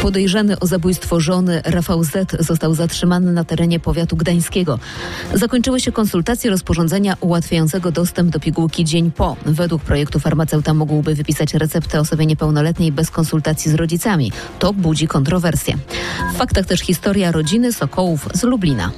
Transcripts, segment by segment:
Podejrzany o zabójstwo żony Rafał Z. został zatrzymany na terenie powiatu gdańskiego. Zakończyły się konsultacje rozporządzenia ułatwiającego dostęp do pigułki dzień po. Według projektu farmaceuta mógłby wypisać receptę osobie niepełnoletniej bez konsultacji z rodzicami. To budzi kontrowersje. W faktach też historia rodziny Sokołów z Lublina.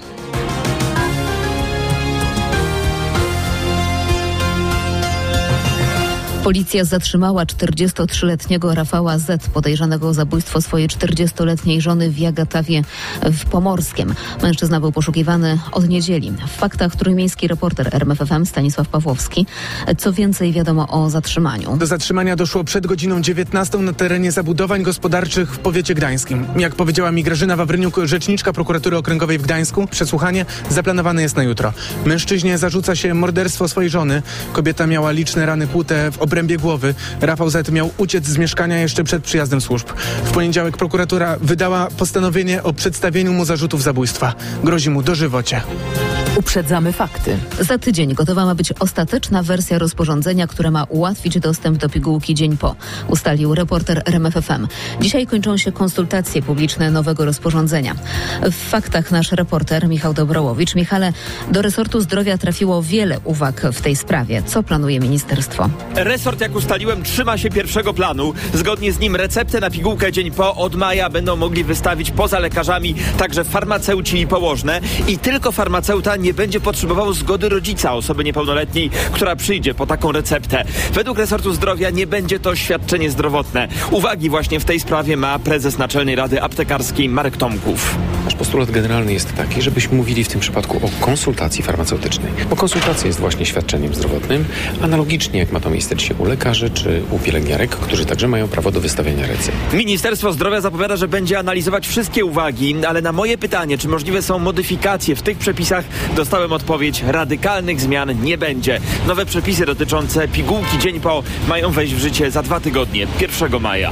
Policja zatrzymała 43-letniego Rafała Z., podejrzanego o zabójstwo swojej 40-letniej żony w Jagatawie w Pomorskiem. Mężczyzna był poszukiwany od niedzieli. W faktach trójmiejski reporter RMFFM Stanisław Pawłowski. Co więcej wiadomo o zatrzymaniu? Do zatrzymania doszło przed godziną 19 na terenie zabudowań gospodarczych w powiecie gdańskim. Jak powiedziała mi Grażyna Wawryniuk, rzeczniczka prokuratury okręgowej w Gdańsku, przesłuchanie zaplanowane jest na jutro. Mężczyźnie zarzuca się morderstwo swojej żony. Kobieta miała liczne rany kłute w obrębie głowy. Rafał Z. miał uciec z mieszkania jeszcze przed przyjazdem służb. W poniedziałek prokuratura wydała postanowienie o przedstawieniu mu zarzutów zabójstwa. Grozi mu dożywocie. Uprzedzamy fakty. Za tydzień gotowa ma być ostateczna wersja rozporządzenia, które ma ułatwić dostęp do pigułki dzień po, ustalił reporter RMFFM. Dzisiaj kończą się konsultacje publiczne nowego rozporządzenia. W faktach nasz reporter Michał Dobrołowicz. Michale, do resortu zdrowia trafiło wiele uwag w tej sprawie. Co planuje ministerstwo? Resort, jak ustaliłem, trzyma się pierwszego planu. Zgodnie z nim receptę na pigułkę dzień po od maja będą mogli wystawić poza lekarzami także farmaceuci i położne. I tylko farmaceuta nie będzie potrzebował zgody rodzica osoby niepełnoletniej, która przyjdzie po taką receptę. Według resortu zdrowia nie będzie to świadczenie zdrowotne. Uwagi właśnie w tej sprawie ma prezes Naczelnej Rady Aptekarskiej Marek Tomków. Nasz postulat generalny jest taki, żebyśmy mówili w tym przypadku o konsultacji farmaceutycznej. Bo konsultacja jest właśnie świadczeniem zdrowotnym, analogicznie jak ma to miejsce dzisiaj u lekarzy czy u pielęgniarek, którzy także mają prawo do wystawiania recept. Ministerstwo Zdrowia zapowiada, że będzie analizować wszystkie uwagi, ale na moje pytanie, czy możliwe są modyfikacje w tych przepisach, dostałem odpowiedź: radykalnych zmian nie będzie. Nowe przepisy dotyczące pigułki dzień po mają wejść w życie za 2 tygodnie, 1 maja.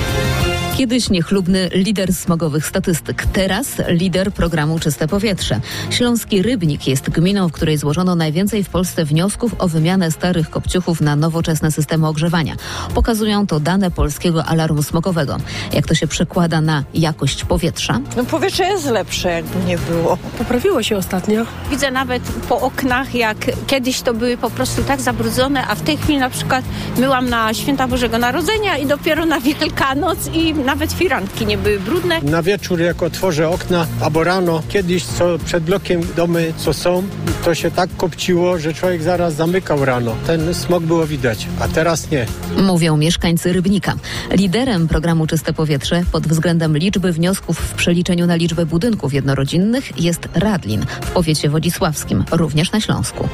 Kiedyś niechlubny lider smogowych statystyk, teraz lider programu Czyste Powietrze. Śląski Rybnik jest gminą, w której złożono najwięcej w Polsce wniosków o wymianę starych kopciuchów na nowoczesne systemy ogrzewania. Pokazują to dane Polskiego Alarmu Smogowego. Jak to się przekłada na jakość powietrza? No powietrze jest lepsze, jakby nie było. Poprawiło się ostatnio. Widzę nawet po oknach, jak kiedyś to były po prostu tak zabrudzone, a w tej chwili na przykład byłam na Święta Bożego Narodzenia i dopiero na Wielkanoc i nawet firanki nie były brudne. Na wieczór, jak otworzę okna, albo rano, kiedyś co przed blokiem domy, co są, to się tak kopciło, że człowiek zaraz zamykał rano. Ten smog było widać, a teraz nie. Mówią mieszkańcy Rybnika. Liderem programu Czyste Powietrze pod względem liczby wniosków w przeliczeniu na liczbę budynków jednorodzinnych jest Radlin w powiecie wodzisławskim, również na Śląsku.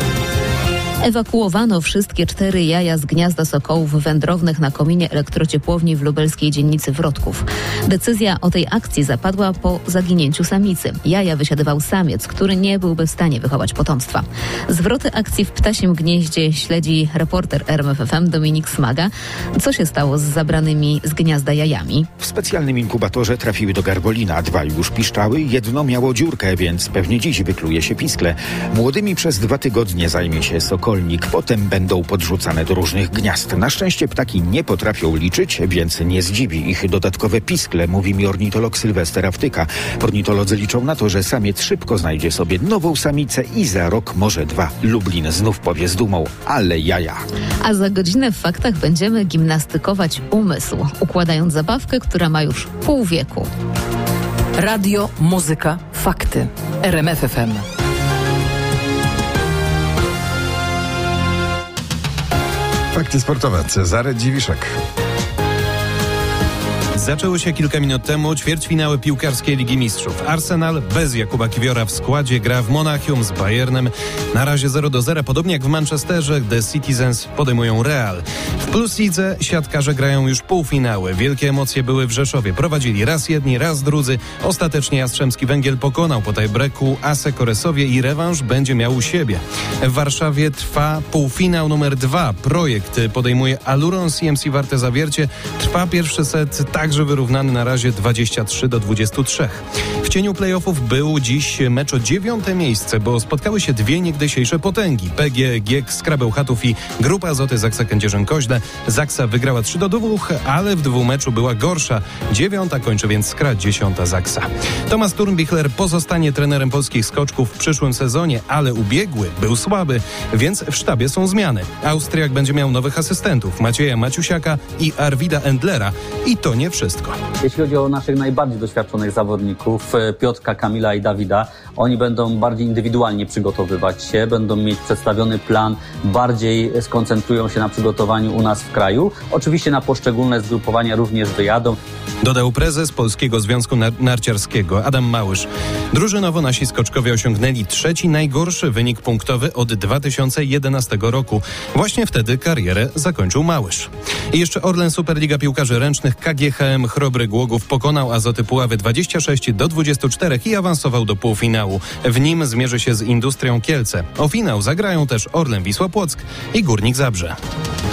Ewakuowano wszystkie 4 jaja z gniazda sokołów wędrownych na kominie elektrociepłowni w lubelskiej dzielnicy Wrodków. Decyzja o tej akcji zapadła po zaginięciu samicy. Jaja wysiadywał samiec, który nie byłby w stanie wychować potomstwa. Zwroty akcji w ptasim gnieździe śledzi reporter RMFFM Dominik Smaga. Co się stało z zabranymi z gniazda jajami? W specjalnym inkubatorze trafiły do garbolina. 2 już piszczały, 1 miało dziurkę, więc pewnie dziś wykluje się piskle. Młodymi przez 2 tygodnie zajmie się sokolnik. Potem będą podrzucane do różnych gniazd. Na szczęście ptaki nie potrafią liczyć, więc nie zdziwi ich dodatkowe piskle, mówi mi ornitolog Sylwester Awtyka. Ornitolodzy liczą na to, że samiec szybko znajdzie sobie nową samicę i za rok, może 2, Lublin znów powie z dumą: ale jaja. A za godzinę w faktach będziemy gimnastykować umysł, układając zabawkę, która ma już pół wieku. Radio, muzyka, fakty. RMF FM. Fakty sportowe. Cezary Dziwiszek. Zaczęły się kilka minut temu ćwierćfinały piłkarskiej Ligi Mistrzów. Arsenal bez Jakuba Kiwiora w składzie gra w Monachium z Bayernem. Na razie 0-0, podobnie jak w Manchesterze, The Citizens podejmują Real. W Plus Lidze siatkarze grają już półfinały. Wielkie emocje były w Rzeszowie. Prowadzili raz jedni, raz drudzy. Ostatecznie Jastrzębski Węgiel pokonał po tiebreaku ASEK Oresowie i rewanż będzie miał u siebie. W Warszawie trwa półfinał numer 2. Projekt podejmuje Aluron CMC Warte Zawiercie. Trwa pierwszy set także także wyrównany na razie 23-23. W cieniu playoffów był dziś mecz o 9. miejsce, bo spotkały się dwie niegdysiejsze potęgi. PGE GiEK z Krabełchatów i Grupa Azoty Zaksa Kędzierzyn-Koźle. Zaksa wygrała 3-2, ale w dwumeczu była gorsza. 9. kończy więc Skra, 10. Zaksa. Tomasz Turnbichler pozostanie trenerem polskich skoczków w przyszłym sezonie, ale ubiegły był słaby, więc w sztabie są zmiany. Austriak będzie miał nowych asystentów, Macieja Maciusiaka i Arwida Endlera. I to nie wszystko. Jeśli chodzi o naszych najbardziej doświadczonych zawodników, Piotrka, Kamila i Dawida, oni będą bardziej indywidualnie przygotowywać się, będą mieć przedstawiony plan, bardziej skoncentrują się na przygotowaniu u nas w kraju. Oczywiście na poszczególne zgrupowania również wyjadą. Dodał prezes Polskiego Związku Narciarskiego Adam Małysz. Drużynowo nasi skoczkowie osiągnęli 3. najgorszy wynik punktowy od 2011 roku. Właśnie wtedy karierę zakończył Małysz. I jeszcze Orlen Superliga Piłkarzy Ręcznych KGHM Chrobry Głogów pokonał Azoty Puławy 26-24 i awansował do półfinału. W nim zmierzy się z Industrią Kielce. O finał zagrają też Orlen Wisła Płock i Górnik Zabrze.